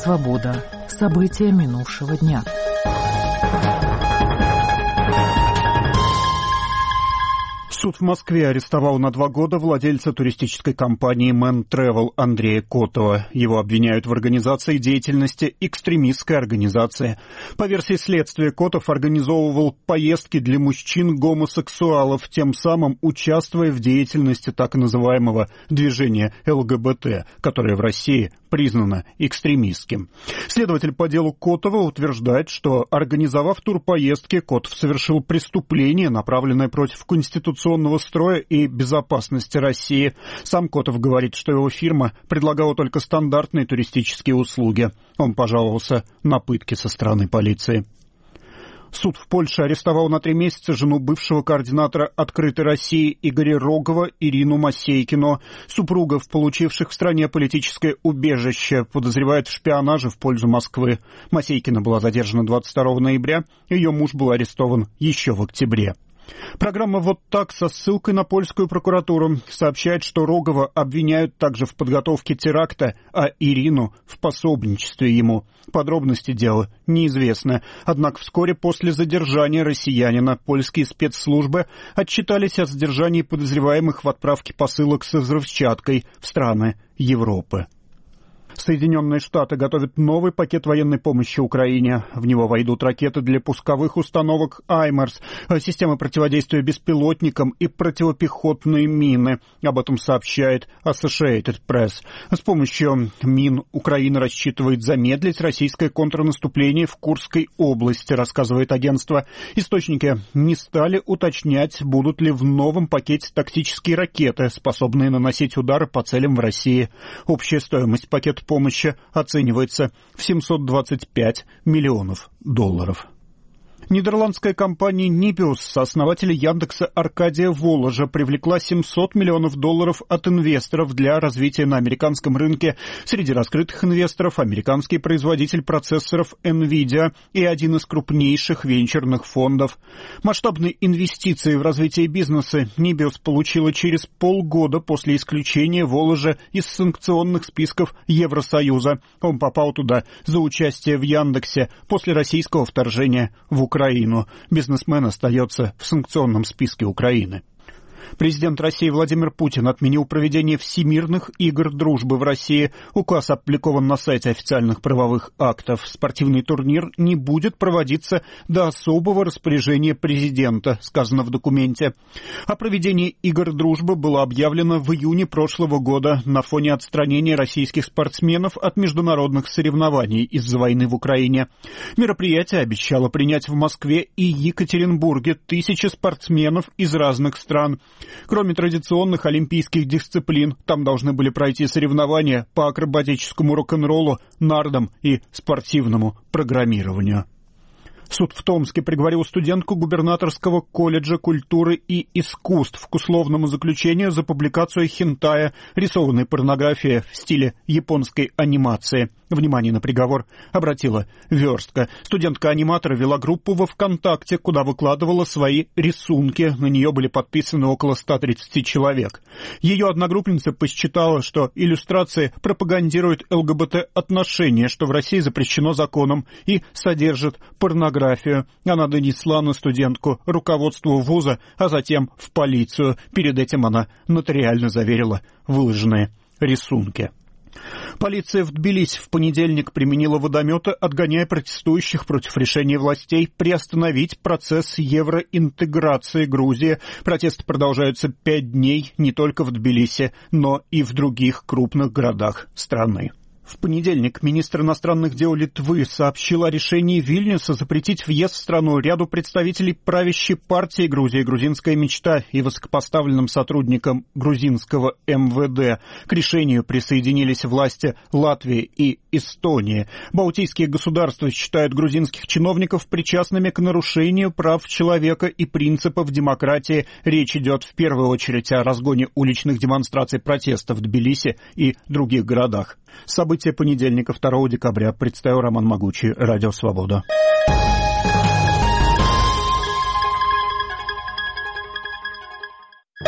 Свобода. События минувшего дня. Суд в Москве арестовал на 2 года владельца туристической компании «Мэн Travel» Андрея Котова. Его обвиняют в организации деятельности экстремистской организации. По версии следствия, Котов организовывал поездки для мужчин-гомосексуалов, тем самым участвуя в деятельности так называемого движения ЛГБТ, которое в России признано экстремистским. Следователь по делу Котова утверждает, что, организовав турпоездки, Котов совершил преступление, направленное против конституционного строя и безопасности России. Сам Котов говорит, что его фирма предлагала только стандартные туристические услуги. Он пожаловался на пытки со стороны полиции. Суд в Польше арестовал на 3 месяца жену бывшего координатора «Открытой России» Игоря Рогова Ирину Масейкину. Супругов, получивших в стране политическое убежище, подозревают в шпионаже в пользу Москвы. Масейкина была задержана 22 ноября, ее муж был арестован еще в октябре. Программа «Вот так» со ссылкой на польскую прокуратуру сообщает, что Рогова обвиняют также в подготовке теракта, а Ирину в пособничестве ему. Подробности дела неизвестны. Однако вскоре после задержания россиянина польские спецслужбы отчитались о задержании подозреваемых в отправке посылок со взрывчаткой в страны Европы. Соединенные Штаты готовят новый пакет военной помощи Украине. В него войдут ракеты для пусковых установок «Аймарс», системы противодействия беспилотникам и противопехотные мины. Об этом сообщает Associated Press. С помощью мин Украина рассчитывает замедлить российское контрнаступление в Курской области, рассказывает агентство. Источники не стали уточнять, будут ли в новом пакете тактические ракеты, способные наносить удары по целям в России. Общая стоимость пакета помощи оценивается в $725 миллионов. Нидерландская компания Nibius, сооснователь Яндекса Аркадия Воложа, привлекла $700 миллионов от инвесторов для развития на американском рынке. Среди раскрытых инвесторов американский производитель процессоров NVIDIA и один из крупнейших венчурных фондов. Масштабные инвестиции в развитие бизнеса Nibius получила через полгода после исключения Воложа из санкционных списков Евросоюза. Он попал туда за участие в Яндексе после российского вторжения в Украину. Бизнесмен остается в санкционном списке Украины. Президент России Владимир Путин отменил проведение Всемирных игр дружбы в России. Указ опубликован на сайте официальных правовых актов. Спортивный турнир не будет проводиться до особого распоряжения президента, сказано в документе. О проведении игр дружбы было объявлено в июне прошлого года на фоне отстранения российских спортсменов от международных соревнований из-за войны в Украине. Мероприятие обещало принять в Москве и Екатеринбурге тысячи спортсменов из разных стран. Кроме традиционных олимпийских дисциплин, там должны были пройти соревнования по акробатическому рок-н-роллу, нардам и спортивному программированию. Суд в Томске приговорил студентку губернаторского колледжа культуры и искусств к условному заключению за публикацию хентая, рисованной порнографии в стиле японской анимации. Внимание на приговор обратила Верстка. Студентка-аниматор вела группу во ВКонтакте, куда выкладывала свои рисунки. На нее были подписаны около 130 человек. Ее одногруппница посчитала, что иллюстрации пропагандируют ЛГБТ-отношения, что в России запрещено законом, и содержит порнографию. Она донесла на студентку руководству вуза, а затем в полицию. Перед этим она нотариально заверила выложенные рисунки. Полиция в Тбилиси в понедельник применила водометы, отгоняя протестующих против решения властей приостановить процесс евроинтеграции Грузии. Протесты продолжаются 5 дней не только в Тбилиси, но и в других крупных городах страны. В понедельник министр иностранных дел Литвы сообщил о решении Вильнюса запретить въезд в страну ряду представителей правящей партии Грузии «Грузинская мечта» и высокопоставленным сотрудникам грузинского МВД. К решению присоединились власти Латвии и Эстонии. Балтийские государства считают грузинских чиновников причастными к нарушению прав человека и принципов демократии. Речь идет в первую очередь о разгоне уличных демонстраций протеста в Тбилиси и других городах. События понедельника, 2 декабря. Представил Роман Могучий. Радио «Свобода».